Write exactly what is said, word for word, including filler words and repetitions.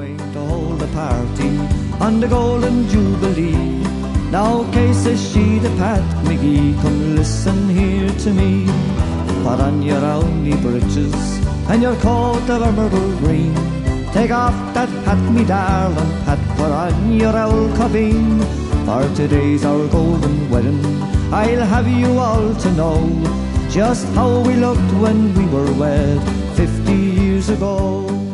going to hold a party on the Golden Jubilee. Now, Kay, says she to Pat McGee, come listen here to me. Put on your owny breeches and your coat of emerald green. Take off that hat, me darling Pat, put on your owl cobbeen. For today's our golden wedding, I'll have you all to know just how we looked when we were wed fifty years ago.